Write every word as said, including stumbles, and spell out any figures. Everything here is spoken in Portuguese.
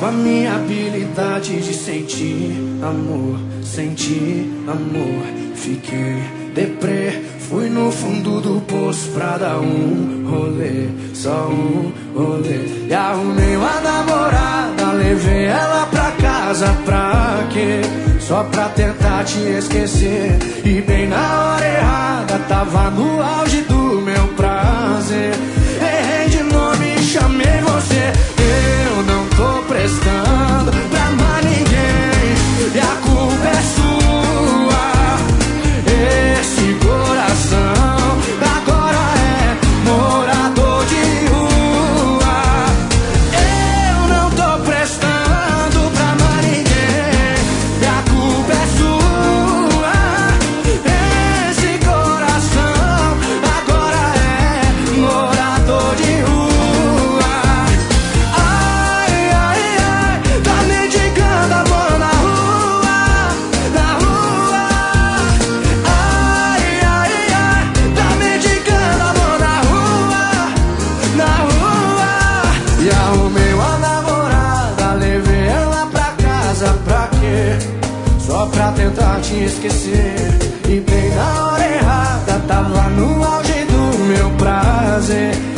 Com a minha habilidade de sentir amor, sentir amor, fiquei deprê. Fui no fundo do poço pra dar um rolê, só um rolê. E arrumei uma namorada, levei ela pra casa, pra quê? Só pra tentar te esquecer. E bem na hora errada, tava no auge do meu prazer. Errei de nome e chamei você. Eu não tô prestando pra mais ninguém, e a culpa é sua. Esse coração agora é morador de rua. Eu não tô prestando pra mais ninguém, e a culpa é sua. Esse coração agora é morador de rua. Ai, ai, ai, tá mendigando amor na rua, na rua. Ai, ai, ai, tá mendigando amor na rua, na rua. E arrumei uma namorada, levei ela pra casa, pra quê? Só pra tentar te esquecer. E bem na hora errada, tava no auge do meu prazer.